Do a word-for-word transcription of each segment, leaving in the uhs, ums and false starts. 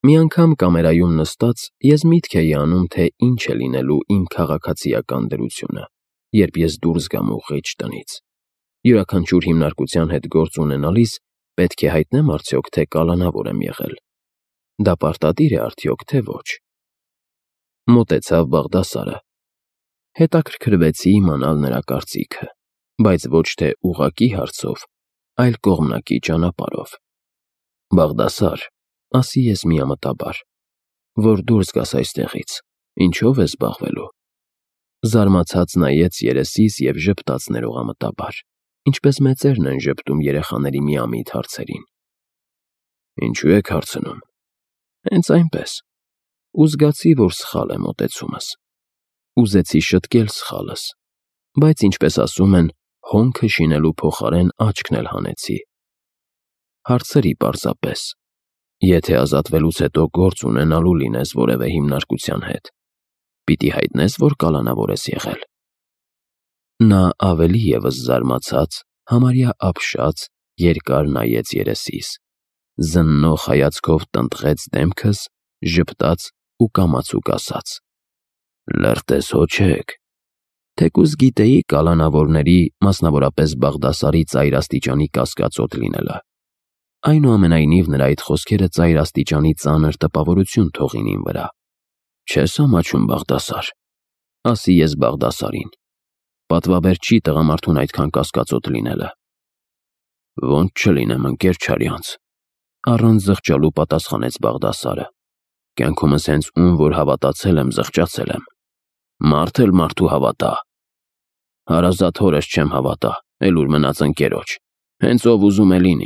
Մի անգամ կամերայում նստած ես միտք էի անում, թե ինչ է լինելու իմ քաղաքացիական դրությունը, երբ ես դուրս գամ ուղղիչ տնից։ Յուրաքանչյուր հիմնարկության հետ գործ ունենալիս պետք է հայտնեմ արդյոք, թե կալանավոր եմ եղել։ Դա պարտադիր է արդյոք, թե ոչ։ Մոտեցավ Բաղդասարը։ Հետաքրքրվեցի իմանալ նրա կարծիքը, բայց ոչ թե ուղղակի հարցով, այլ կողմնակի ճանապարհով։ Բաղդասար, ասի ես միամտաբար, որ դուրս գաս այստեղից, ինչով ես զբաղվելու։ Զարմացած նայեց երեսիս և ժպտաց ներողամտաբար, ինչպես մեծերն են ժպտում երեխաների միամիտ հարցերին։ Ինչու եք հարցնում։ Հենց այնպես։ Ու զգացի, որ սխալ է մոտեցումս։ Ուզեցի շտկել սխալս, բայց ինչպես ասում են, հոնքը շինելու փոխարեն աչքն էլ հանեցի։ Հարցրի պարզապես. Եթե ազատվելուց հետո գործ ունենալու լինես որևէ հիմնարկության հետ, պիտի հայտնես, որ կալանավոր ես եղել։ Նա ավելի ևս զարմացած, համարյա ապշած, երկար նայեց երեսիս, զննող հայացքով տնտղեց դեմքս, ժպտաց ու կամացուկ ասաց. Լրտես հոչեք։ Թեկուզ գիտեի կալանավորների, մասնավորապես Բաղդասարի ծայրաստիճանի կասկածոտ լինելը։ Այնուամենայնիվ նրա այդ խոսքերը ծայրաստիճանի ծանր տպավորություն թողին իմ վրա։ Չես ամաչում, Բաղդասար, ասի ես Բաղդասարին։ Պատվաբեր չի տղամարդուն այդքան կասկածոտ լինելը։ Ոնց չլինեմ, ընկեր Չարյանց, առանց զղջալու պատասխանեց Բաղդասարը։ Կյանքումս հենց ում որ հավատացել եմ, զղջացել եմ։ Մարդ էլ մարդու հավատա։ Հարազատ հորս չեմ հավատա, էլ ուր մնաց ընկերոջ, հենց ով ուզում է լինի։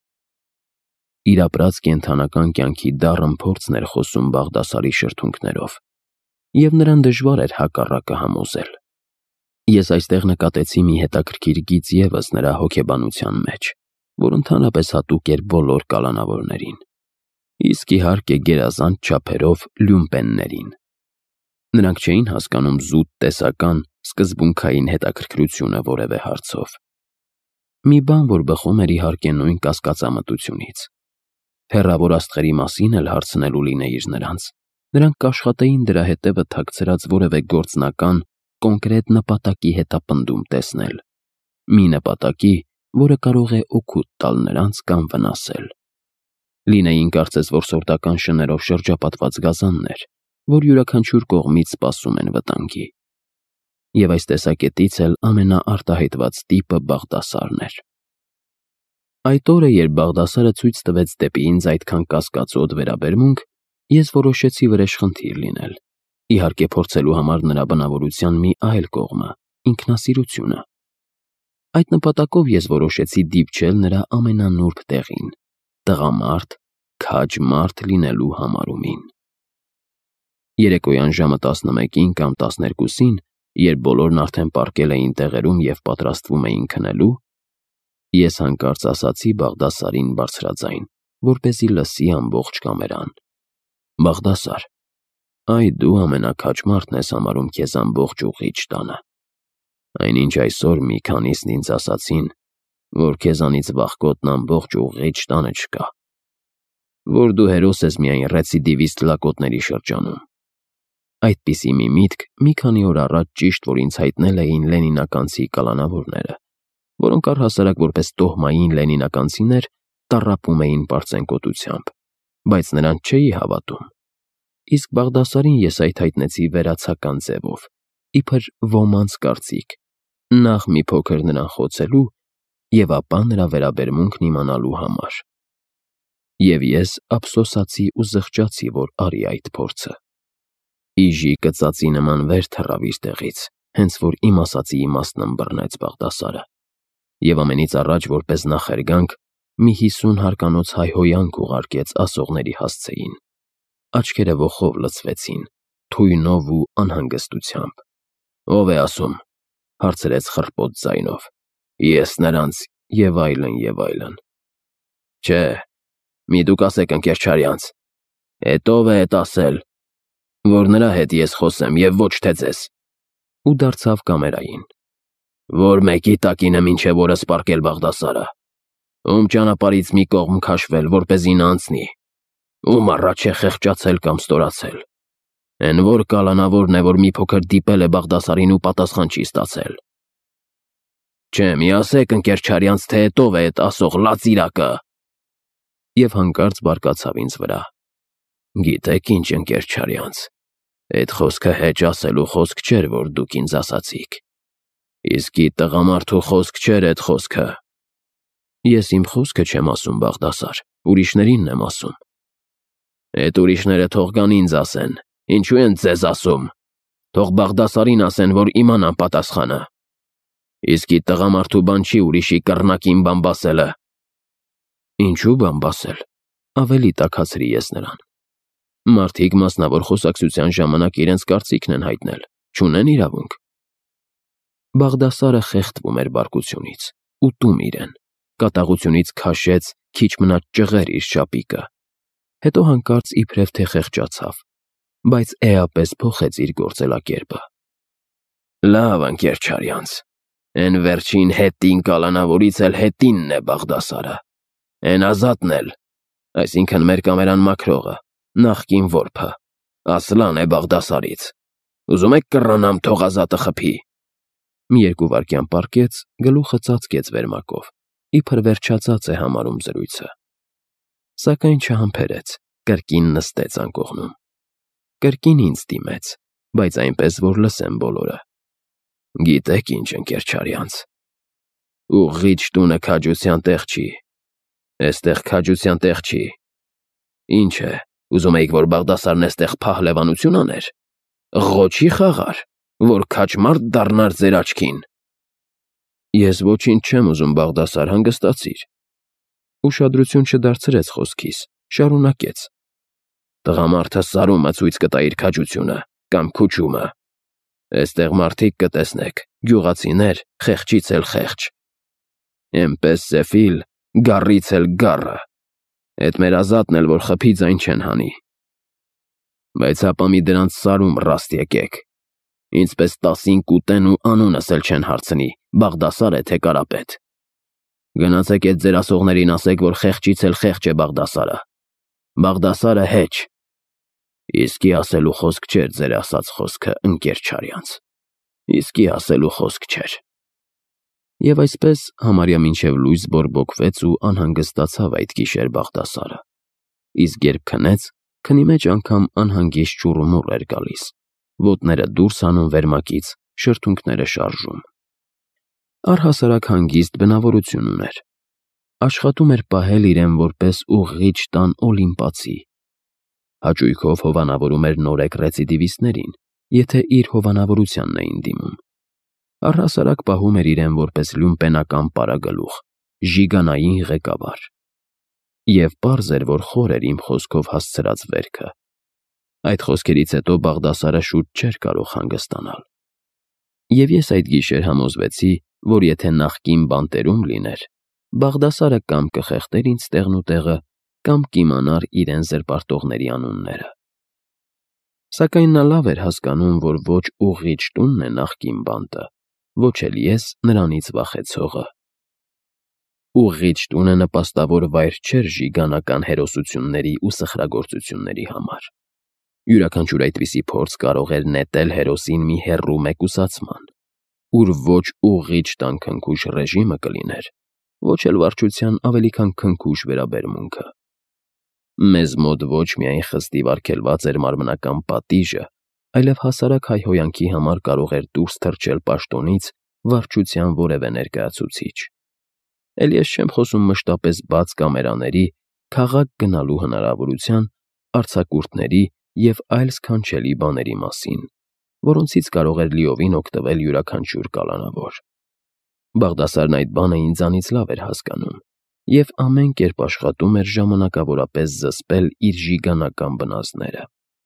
Իր ապրած կենդանական կյանքի դառն փորձն էր խոսում Բաղդասարի շրթունքներով, և նրան դժվար էր հակառակը համոզել։ Ես այստեղ նկատեցի մի հետաքրքիր գիծ ևս նրա հոգեբանության մեջ, որ ընդհանրապես հատուկ էր բոլոր կալանավորներին, իսկ իհարկե գերազանց չափերով լյումպեններին։ Նրանք չէին հասկանում զուտ տեսական, սկզբունքային հետաքրքրությունը որևէ հարցով։ Մի բան, որ բխում էր իհարկե նույն կասկածամտությունից։ Հեռավոր աստղերի մասին էլ հարցնելու լինեիր նրանց, նրանք կաշխատեին դրա հետևը թաքցրած որևէ գործնական, կոնկրետ նպատակի հետապնդում տեսնել։ Մի նպատակի, որը կարող է օգուտ տալ նրանց կամ վնասել։ Լինեին կարծես որսորդական շներով շրջապատված գազաններ, որ յուրաքանչյուր կողմից սպասում են վտանգի։ Եվ այս տեսակետից էլ ամենաարտահայտված տիպը Բաղդասարն էր։ Այդ օրը, երբ Բաղդասարը ցույց տվեց դեպի ինձ այդքան կասկածոտ վերաբերմունք, ես որոշեցի վրեժխնդիր լինել, իհարկե փորձելու համար նրա բնավորության մի այլ կողմը՝ ինքնասիրությունը։ Այդ նպատակով ես որոշեցի դիպչել նրա ամենանուրբ տեղին՝ տղամարդ, քաջ մարդ լինելու համարումին։ Երեկոյան ժամը տասնմեկին կամ տասներկուսին, երբ բոլորն արդեն պառկել էին տեղերում և պատրաստվում էին քնելու, ես հանկարծ ասացի Բաղդասարին բարձրաձայն, որպեսզի լսի ամբողջ կամերան. Բաղդասար, այ դու ամենաքաջ մարդն ես համարում քեզ ամբողջ ուղղիչ տանը։ Այնինչ այսօր մի քանիսն ինձ ասացին, որ քեզանից վախկոտն ամբողջ ուղղիչ տանը չկա, որ դու հերոս ես միայն ռեցիդիվիստ լակոտների շրջանում։ Այդպիսի մի միտք մի քանի օր առաջ ճիշտ որ ինձ հայտնել էին լենինականցի կալանավորները, որոնք առհասարակ որպես տոհմային լենինականցիներ տառապում էին պարծենկոտությամբ, բայց նրանց չէի հավատում։ Իսկ Բաղդասարին ես այդ հայտնեցի վերացական ձևով, իբր ոմանց կարծիք, նախ մի փոքր նրան խոցելու և ապա նրա վերաբերմունքն իմանալու համար։ Եվ ես ափսոսացի ու զղջացի, որ արի այդ փորձը։ Իժի կծածի նման վեր թռավ իր տեղից, հենց որ իմ ասածի իմաստն ըմբռնեց Բաղդասարը, և ամենից առաջ որպես նախերգանք մի հիսուն հարկանոց հայհոյանք ուղարկեց ասողների հասցեին։ Աչքերը ոխով լցվեցին, թույնով ու անհանգստությամբ։ Ո՞վ է ասում, հարցրեց խռպոտ ձայնով։ Ես նրանց և այլն, և այլն։ Չէ, մի դուք ասեք ընկեր Չարյանց, էդ ո՞վ է էդ ասել, որ նրա հետ ես խոսեմ և ոչ թե ձեզ։ Ու դարձավ կամերային։ Որ մեկի տակինը մինչև օրս պառկել Բաղդասարը, ում ճանապարհից մի կողմ քաշվել, որպեսզի նա անցնի։ Ում առաջ է խեղճացել կամ ստորացել։ Էն որ կալանավորն է, որ մի փոքր դիպել է Բաղդասարին ու պատասխան չի ստացել։ Չէ, մի ասեք ընկերչարյանց, թե ով է էդ ասող լացիրակը։ Եվ հանկարծ բարկացավ ինձ վրա։ Գիտեք ինչ, ընկերչարյանց, այդ խոսքը հեչ ասելու խոսք չէր, որ դուք ինձ ասացիք։ Իսկի տղամարդու խոսք չէր այդ խոսքը։ Ես իմ խոսքը չեմ ասում, Բաղդասար, ուրիշներինն եմ ասում։ Այդ ուրիշները թող գան ինձ ասեն, ինչու են ձեզ ասում։ Թող Բաղդասարին ասեն, որ իմանան պատասխանը։ Իսկի տղամարդու բան չի ուրիշի կռնակին բամբասելը։ Ինչու բամբասել, ավելի տաքացրի ես նրան։ Մարդիկ մասնավոր խոսակցության ժամանակ իրենց կարծիքն են հայտնել, չունեն իրավունք։ Բաղդասարը խեղդվում էր բարկությունից, ուտում իրեն, կատաղությունից քաշեց, քիչ մնաց ճղեր իր շապիկը, հետո հանկարծ իբրև թե խեղճացավ, բայց էապես փոխեց իր գործելակերպը։ Լավ, ընկերչարյանց, էն վերջին հետին կալանավորից էլ հետինն է Բաղդասարը, էն Ազատն էլ, այսինքն մեր կամերան մաքրողը, նախկին որբը, Ասլան է Բաղդասարից։ Ուզում եք կռանամ, թող Ազատը խփի։ Մի երկու վայրկյան պառկեց, գլուխը ծածկեց վերմակով, իբր վերջացած է համարում զրույցը։ Սակայն չհամբերեց, կրկին նստեց անկողնում։ Կրկին ինձ դիմեց, բայց այնպես, որ լսեն բոլորը։ Գիտեք ինչ, ընկերչարյանց, ուղղիչ տունը քաջության տեղ չի, էստեղ քաջության տեղ չի։ Ինչ է, ուզում էիք, որ Բաղդասարն էստեղ փահլևանություն աներ, ղոչի խաղար, որ քաջմարտ դառնար ձեր աչքին։ Ես ոչինչ չեմ ուզում, Բաղդասար, հանգստացիր։ Ուշադրություն չդարձրեց խոսքիս, շարունակեց։ Տղամարդը սարումը ցույց կտա իր քաջությունը կամ քուչումը։ Էստեղ մարդիկ կտեսնեք, գյուղացիներ, խեղճից էլ խեղճ։ Էնպես սեֆիլ, գառից էլ գառը։ Էդ մեր Ազատն էլ որ խփի ձայն չեն հանի։ Բայց հապա մի դրանց սարում ռաստ եկեք։ Ինձպես տասին կուտեն ու անունս էլ չեն հարցնի, Բաղդասար է թե Կարապետ։ Գնացեք այդ ձեր ասողներին ասեք, որ խեղճից էլ խեղճ է Բաղդասարը։ Բաղդասարը հեչ։ Իսկի ասելու խոսք չէր ձեր ասած խոսքը, ընկերչարյանց։ Իսկի ասելու խոսք չէր։ Եվ այսպես համարյա մինչև լույս բորբոքվեց ու անհանգստացավ այդ գիշեր Բաղդասարը։ Իսկ երբ քնեց, քնի մեջ անգամ անհանգիստ ճուռումուռ էր գալիս, ոտները դուրս հանում վերմակից, շրթունքները շարժում։ Առհասարակ հանգիստ բնավորություն ուներ։ Աշխատում էր պահել իրեն որպես ուղղիչ տան օլիմպացի։ Հաճույքով հովանավորում էր նորեկ ռեցիդիվիստներին, եթե իր հովանավորությանն էին դիմում։ Առհասարակ պահում էր իրեն որպես լյումպենական պարագլուխ, ժիգանային ղեկավար։ Եվ պարզ էր, որ խոր էր իմ խոսքով հասցրած վերքը։ Այդ խոսքերից հետո Բաղդասարը շուտ չէր կարող հանգստանալ։ Եվ ես այդ գիշեր համոզվեցի, որ եթե նախկին բանտերում լիներ, Բաղդասարը կամ կխեղդեր ինձ տեղն ու տեղը, կամ կիմանար իրեն զրպարտողների անունները։ Սակայն նա լավ էր հասկանում, որ ոչ ուղղիչ տունն է նախկին բանտը, ոչ էլ ես նրանից վախեցողը։ Ուղղիչ տունը նպաստավոր վայր չէր ժիգանական հերոսությունների ու սխրագործությունների համար։ Յուրաքանչյուր այդպիսի փորձ կարող էր նետել հերոսին մի հեռու մեկուսացման, ուր ոչ ուղղիչ տան քնքուշ ռեժիմը կլիներ, ոչ էլ վարչության ավելի քան քնքուշ վերաբերմունքը։ Մեզ մոտ ոչ միայն խստիվ արգելված էր մարմնական պատիժը, այլև հասարակ հայհոյանքի համար կարող էր դուրս թռչել պաշտոնից վարչության որևէ ներկայացուցիչ։ Էլ ես չեմ խոսում մշտապես բաց կամերաների, քաղաք գնալու հնարավորության, արձակուրդների և այլ սքանչելի բաների մասին, որոնցից կարող էր լիովին օգտվել յուրաքանչյուր կալանավոր։ Բաղդասարն այդ բանը ինձանից լավ էր հասկանում և ամեն կերպ աշխատում էր ժամանակավորապես զսպել իր ժիգանական բնազդները։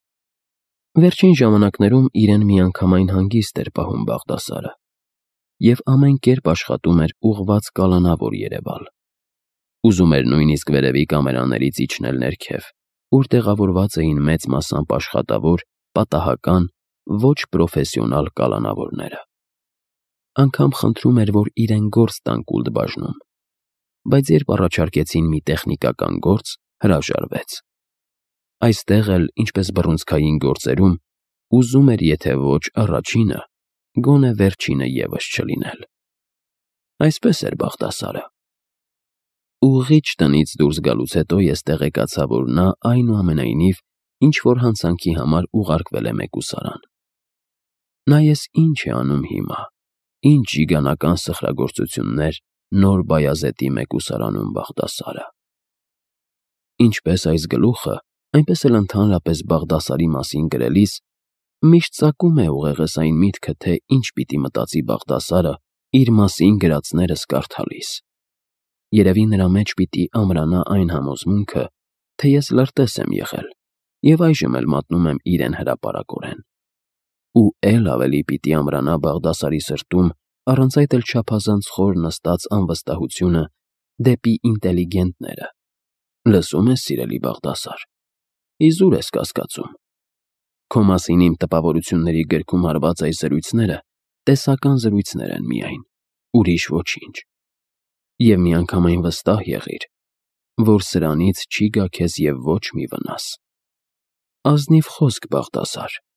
Վերջին ժամանակներում իրեն միանգամայն հանգիստ էր պահում Բաղդասարը և ամեն կերպ աշխատում էր ուղղված կալանավոր երևալ։ Ուզում էր նույնիսկ վերևի կամերաներից իջնել ներքև, ուր տեղավորված էին մեծ մասամբ աշխատավոր, պատահական, ոչ պրոֆեսիոնալ կալանավորները։ Անգամ խնդրում էր, որ իրեն գործ տան Կուլտբաժնում, բայց երբ առաջարկեցին մի տեխնիկական գործ, հրաժարվեց։ Այստեղ էլ, ինչպես բռունցքային գործերում, ուզում էր եթե ոչ առաջինը, գոնե վերջինը ևս չլինել։ Այսպես էր Բաղդասարը։ Ուղղիչ տնից դուրս գալուց հետո ես տեղեկացա, որ նա այնուամենայնիվ ինչ-որ հանցանքի համար ուղարկվել է մեկուսարան։ Նա ես ինչ է անում հիմա, ինչ ժիգանական սխրագործություններ նոր Բայազետի մեկուսարանում Բաղդասարը։ Ինչպես այս գլուխը, այնպես էլ ընդհանրապես Բաղդասարի մասին գրելիս միշտ ծակում է ուղեղս այն միտքը, թե ինչ պիտի մտածի Բաղդասարը իր մասին գրածներս կարդալիս։ Երևի նրա մեջ պիտի ամրանա այն համոզմունքը, թե ես լրտես եմ եղել և այժմ էլ մատնում եմ իրեն հրապարակորեն։ Ու էլ ավելի պիտի ամրանա Բաղդասարի սրտում առանց այդ էլ չափազանց խոր նստած անվստահությունը դեպի ինտելիգենտները։ Լսում ես, սիրելի Բաղդասար, իզուր ես կասկածում։ Քո մասին իմ տպավորությունների գրքում հարված այս զրույցները տեսական զրույցներ են միայն, ուրիշ ոչինչ։ Եվ միանգամայն վստահ եղիր, որ սրանից չի գա քեզ և ոչ մի վնաս։ Ազնիվ խոսք, Բաղդասար,